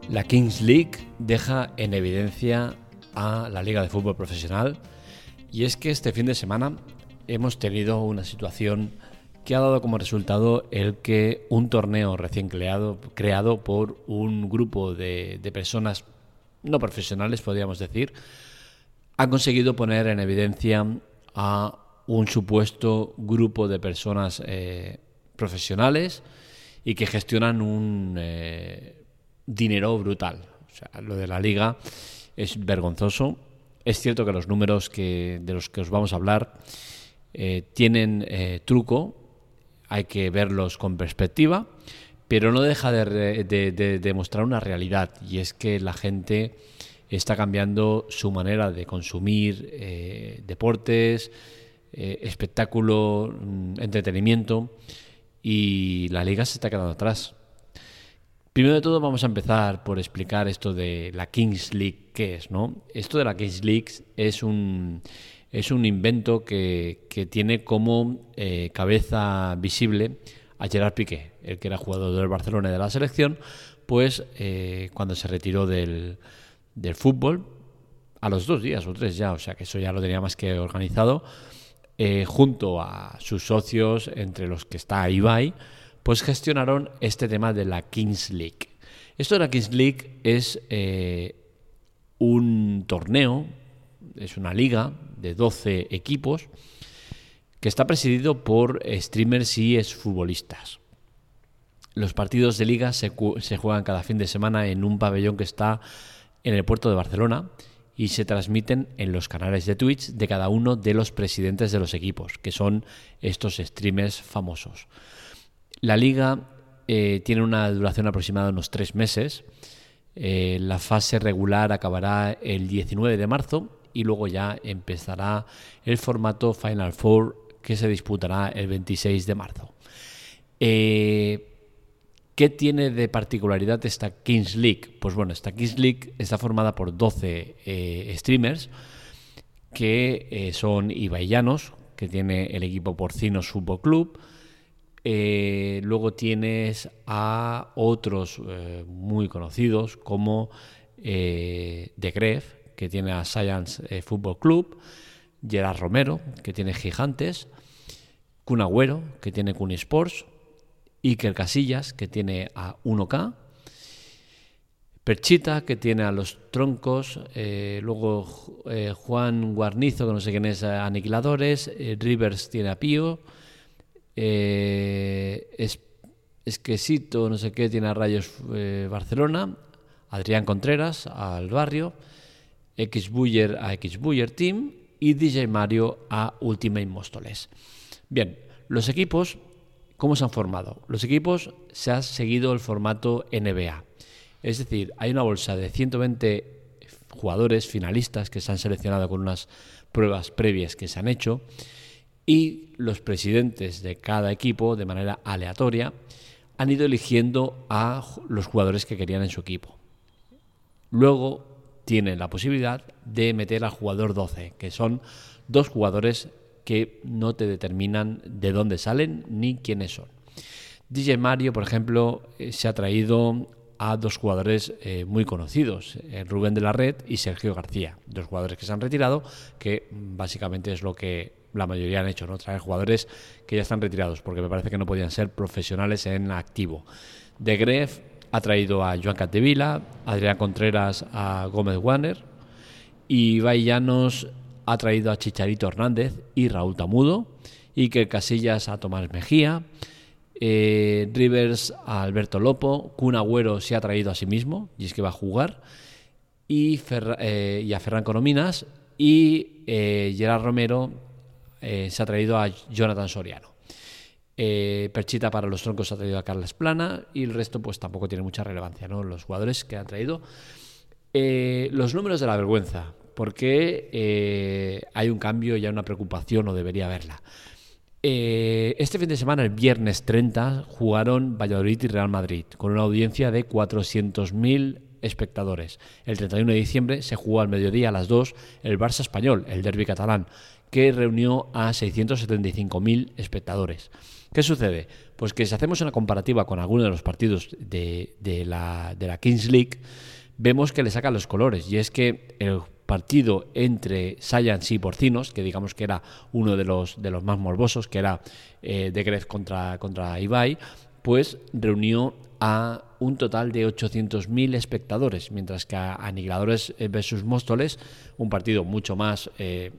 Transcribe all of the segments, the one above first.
La Kings League deja en evidencia a la Liga de Fútbol Profesional, y es que este fin de semana hemos tenido una situación que ha dado como resultado el que un torneo recién creado por un grupo de personas no profesionales, podríamos decir, ha conseguido poner en evidencia a un supuesto grupo de personas profesionales y que gestionan un dinero brutal. O sea, lo de la liga es vergonzoso. Es cierto que los números de los que os vamos a hablar tienen truco, hay que verlos con perspectiva, pero no deja de mostrar una realidad, y es que la gente está cambiando su manera de consumir deportes, espectáculo, entretenimiento, y la liga se está quedando atrás. Primero de todo vamos a empezar por explicar esto de la Kings League, ¿qué es, no? Esto de la Kings League es un invento que tiene como cabeza visible a Gerard Piqué, el que era jugador del Barcelona y de la selección, pues cuando se retiró del fútbol, a los 2 días o 3 ya, o sea que eso ya lo tenía más que organizado, junto a sus socios, entre los que está Ibai, pues gestionaron este tema de la Kings League. Esto de la Kings League es un torneo, es una liga de 12 equipos que está presidido por streamers y exfutbolistas. Los partidos de liga se juegan cada fin de semana en un pabellón que está en el puerto de Barcelona y se transmiten en los canales de Twitch de cada uno de los presidentes de los equipos, que son estos streamers famosos. La liga tiene una duración aproximada de unos 3 meses. La fase regular acabará el 19 de marzo y luego ya empezará el formato Final Four, que se disputará el 26 de marzo. ¿Qué tiene de particularidad esta Kings League? Pues bueno, esta Kings League está formada por 12 streamers que son ibaianos, que tiene el equipo Porcinos Fútbol Club. Luego tienes a otros muy conocidos como The Gref, que tiene a Science Fútbol Club, Gerard Romero, que tiene Gigantes, Kun Agüero, que tiene Kun Sports, Iker Casillas, que tiene a 1K, Perchita, que tiene a Los Troncos, luego Juan Guarnizo, que no sé quién es, Aniquiladores, Rivers tiene a Pío, Esquesito, no sé qué, tiene a Rayos Barcelona, Adrián Contreras al Barrio, Xbuyer a Xbuyer Team y DJ Mario a Ultimate Móstoles. Bien, los equipos, ¿cómo se han formado? Los equipos se ha seguido el formato NBA. Es decir, hay una bolsa de 120 jugadores finalistas que se han seleccionado con unas pruebas previas que se han hecho, y los presidentes de cada equipo, de manera aleatoria, han ido eligiendo a los jugadores que querían en su equipo. Luego tienen la posibilidad de meter al jugador 12, que son 2 jugadores que no te determinan de dónde salen ni quiénes son. DJ Mario, por ejemplo, se ha traído a 2 jugadores muy conocidos, Rubén de la Red y Sergio García, 2 jugadores que se han retirado, que básicamente es lo que la mayoría han hecho, ¿no? Traer jugadores que ya están retirados, porque me parece que no podían ser profesionales en activo. De Gref ha traído a Joan Capdevila, Adrián Contreras a Gómez Warner, y Ibai Llanos ha traído a Chicharito Hernández y Raúl Tamudo, Iker Casillas a Tomás Mejía, Rivers a Alberto Lopo, Kun Agüero se ha traído a sí mismo, y es que va a jugar, y a Ferran Corominas, y Gerard Romero se ha traído a Jonathan Soriano. Perchita para Los Troncos ha traído a Carles Plana, y el resto pues tampoco tiene mucha relevancia, ¿no? Los jugadores que han traído. Los números de la vergüenza, porque hay un cambio y hay una preocupación, o debería haberla. Este fin de semana, el viernes 30, jugaron Valladolid y Real Madrid con una audiencia de 400.000 espectadores. El 31 de diciembre se jugó al mediodía a las 2 el Barça Español, el derbi catalán, que reunió a 675.000 espectadores. ¿Qué sucede? Pues que si hacemos una comparativa con algunos de los partidos de la Kings League, vemos que le sacan los colores, y es que el partido entre Science y Porcinos, que digamos que era uno de los más morbosos, que era de Gref contra Ibai, pues reunió a un total de 800.000 espectadores, mientras que a Aniquiladores versus Móstoles, un partido mucho más,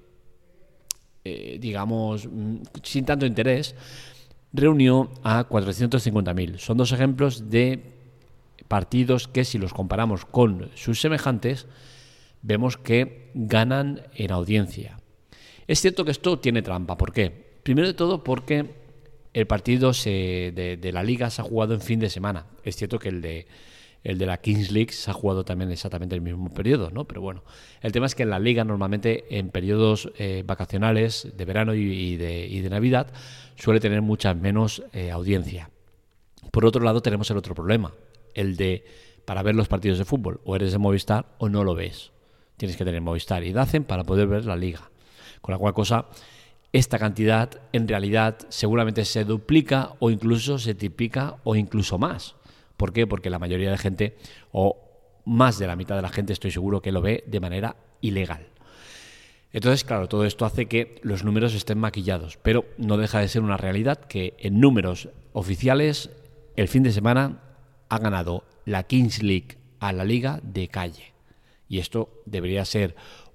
digamos, sin tanto interés, reunió a 450.000. Son dos ejemplos de partidos que, si los comparamos con sus semejantes, vemos que ganan en audiencia. Es cierto que esto tiene trampa. ¿Por qué? Primero de todo porque el partido de la Liga se ha jugado en fin de semana. Es cierto que el de la Kings League se ha jugado también exactamente el mismo periodo, ¿no? Pero bueno, el tema es que en la Liga normalmente en periodos vacacionales de verano y de Navidad suele tener mucha menos audiencia. Por otro lado, tenemos el otro problema, el de, para ver los partidos de fútbol, o eres de Movistar o no lo ves. Tienes que tener Movistar y Dazn para poder ver la Liga. Con la cual cosa, esta cantidad en realidad seguramente se duplica o incluso se triplica o incluso más. ¿Por qué? Porque la mayoría de gente, o más de la mitad de la gente, estoy seguro que lo ve de manera ilegal. Entonces, claro, todo esto hace que los números estén maquillados, pero no deja de ser una realidad que en números oficiales el fin de semana ha ganado la Kings League a la Liga de calle. Y esto debería ser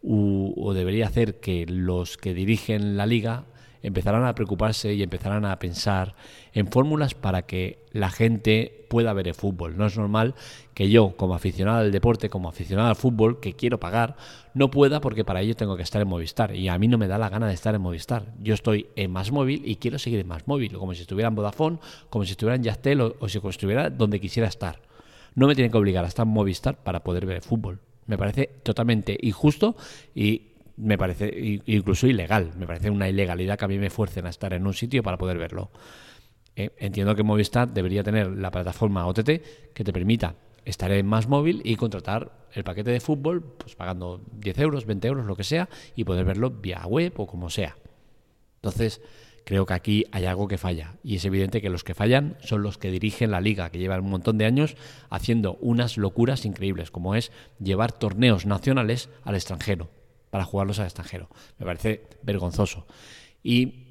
o debería hacer que los que dirigen la Liga empezaran a preocuparse y empezaran a pensar en fórmulas para que la gente pueda ver el fútbol. No es normal que yo, como aficionado al deporte, como aficionado al fútbol, que quiero pagar, no pueda, porque para ello tengo que estar en Movistar, y a mí no me da la gana de estar en Movistar. Yo estoy en MásMóvil y quiero seguir en MásMóvil, como si estuviera en Vodafone, como si estuviera en Yastel o si estuviera donde quisiera estar. No me tienen que obligar a estar en Movistar para poder ver el fútbol. Me parece totalmente injusto y me parece incluso ilegal. Me parece una ilegalidad que a mí me fuercen a estar en un sitio para poder verlo. Entiendo que Movistar debería tener la plataforma OTT que te permita estar en MásMóvil y contratar el paquete de fútbol, pues pagando 10 euros, 20 euros, lo que sea, y poder verlo vía web o como sea. Entonces, creo que aquí hay algo que falla, y es evidente que los que fallan son los que dirigen la Liga, que llevan un montón de años haciendo unas locuras increíbles, como es llevar torneos nacionales al extranjero, para jugarlos al extranjero. Me parece vergonzoso. Y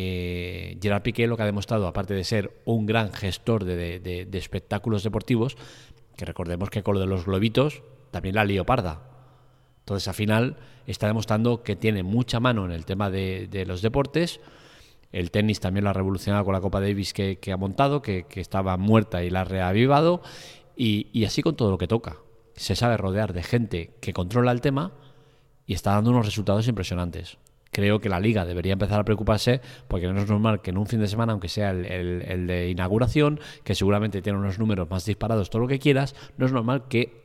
Gerard Piqué lo que ha demostrado, aparte de ser un gran gestor de espectáculos deportivos, que recordemos que con lo de los globitos también la lió parda. Entonces, al final, está demostrando que tiene mucha mano en el tema de los deportes. El tenis también lo ha revolucionado con la Copa Davis que ha montado, que estaba muerta y la ha reavivado, y así con todo lo que toca. Se sabe rodear de gente que controla el tema y está dando unos resultados impresionantes. Creo que la Liga debería empezar a preocuparse, porque no es normal que en un fin de semana, aunque sea el de inauguración, que seguramente tiene unos números más disparados, todo lo que quieras, no es normal que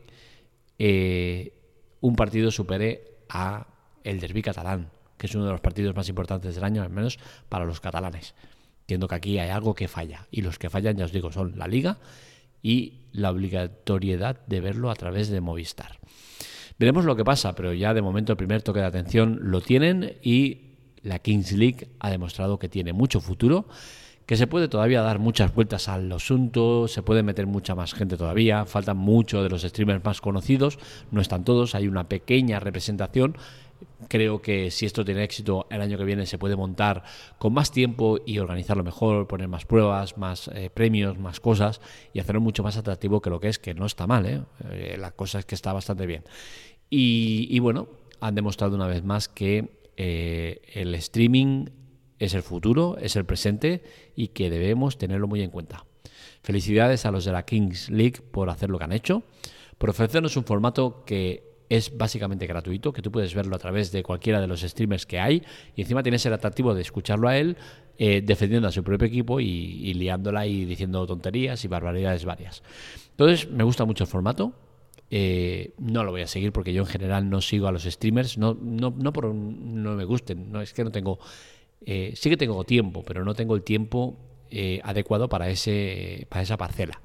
un partido supere a el Derbi catalán, que es uno de los partidos más importantes del año, al menos para los catalanes. Entiendo que aquí hay algo que falla, y los que fallan, ya os digo, son la Liga y la obligatoriedad de verlo a través de Movistar. Veremos lo que pasa, pero ya de momento el primer toque de atención lo tienen, y la Kings League ha demostrado que tiene mucho futuro, que se puede todavía dar muchas vueltas al asunto, se puede meter mucha más gente todavía, faltan muchos de los streamers más conocidos, no están todos, hay una pequeña representación. Creo que si esto tiene éxito, el año que viene se puede montar con más tiempo y organizarlo mejor, poner más pruebas, más premios, más cosas, y hacerlo mucho más atractivo que lo que es, que no está mal, la cosa es que está bastante bien. Y bueno, han demostrado una vez más que el streaming es el futuro, es el presente, y que debemos tenerlo muy en cuenta. Felicidades a los de la Kings League por hacer lo que han hecho, por ofrecernos un formato que es básicamente gratuito, que tú puedes verlo a través de cualquiera de los streamers que hay, y encima tienes el atractivo de escucharlo a él defendiendo a su propio equipo y liándola y diciendo tonterías y barbaridades varias. Entonces, me gusta mucho el formato. No lo voy a seguir porque yo en general no sigo a los streamers, no por no me gusten, no es que no tengo, sí que tengo tiempo, pero no tengo el tiempo adecuado para esa parcela.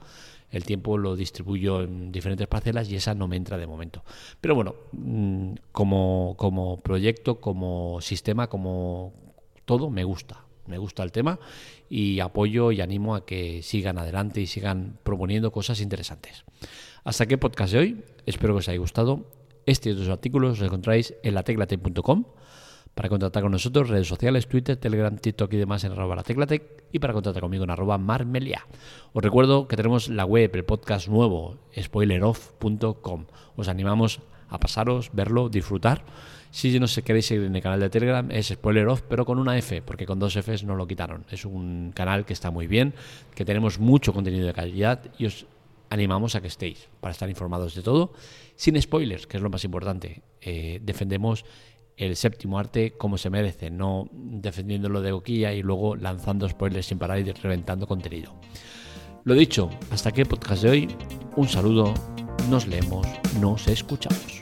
el tiempo lo distribuyo en diferentes parcelas y esa no me entra de momento. Pero bueno, como proyecto, como sistema, como todo, me gusta el tema y apoyo y animo a que sigan adelante y sigan proponiendo cosas interesantes. Hasta aquí el podcast de hoy, espero que os haya gustado. Este y otros artículos los encontráis en lateclatec.com. Para contactar con nosotros, redes sociales, Twitter, Telegram, TikTok y demás en @lateclatec, y para contactar conmigo en @marmelia. Os recuerdo que tenemos la web, el podcast nuevo, spoileroff.com. Os animamos a pasaros, verlo, disfrutar. Si no queréis seguir en el canal de Telegram, es Spoileroff, pero con una F, porque con 2 Fs no lo quitaron. Es un canal que está muy bien, que tenemos mucho contenido de calidad y os animamos a que estéis para estar informados de todo, sin spoilers, que es lo más importante. Defendemos el séptimo arte como se merece, no defendiéndolo de boquilla y luego lanzando spoilers sin parar y reventando contenido. Lo dicho, hasta aquí el podcast de hoy. Un saludo, nos leemos, nos escuchamos.